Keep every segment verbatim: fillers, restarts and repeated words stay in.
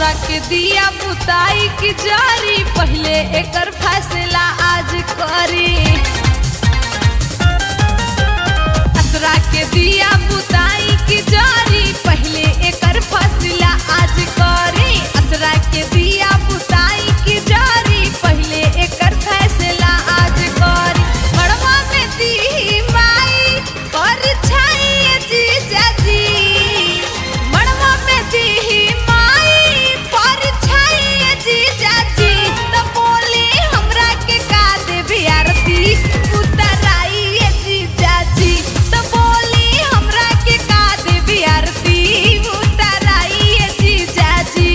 असरा के दिया बुताई की जारी पहले एकर फैसला आज करी। असरा के दिया बुताई की जारी पहले एकर फैसला आज करी। असरा के दिया बुताई की जारी पहले एकर फैसला आज करी। मड़वा में दी माई पर छाई जीजा जी, मड़वा में दी माई पर छाई जीजा जी। तो बोली हमरा के का देवी आरती उतराई जीजा जी। तो बोली हमरा के का देवी आरती उतराई जीजा जी।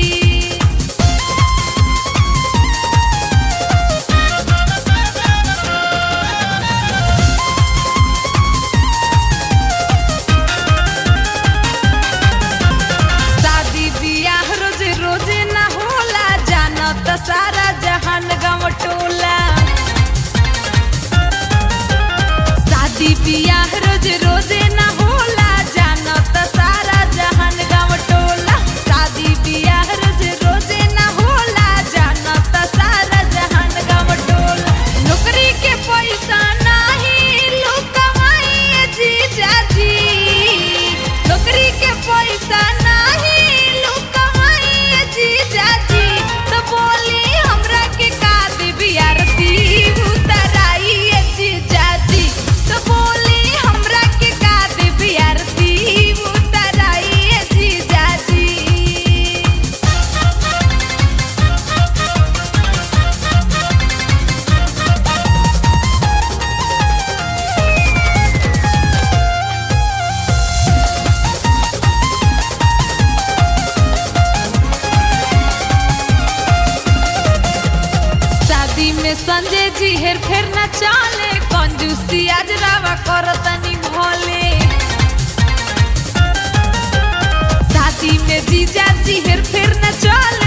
शादी बियाह रोजे रोजे ना होला, जानत सारा जहान गाँव टोला। शादी बियाह रोजे रोजे ना होला, जानत सारा जहान गाँव टोला। शादी बियाह रोजे रोजे ना होला, जानत सारा जहान गाँव टोला। नौकरी के पैसा नाही लुकवाई जीजा जी, नौकरी के पैसा नाही लुकवाई जीजा जी। तो बोली हमरा के का देवी आरती उतराई जीजा जी। तो बोली हमरा के का देवी आरती उतराई जीजा जी। शादी में संजय जी हेर फेर न चाले, कंजूसी आज रावा करतनी भोले। शादी में जीजा जी हेर फेर न चाले,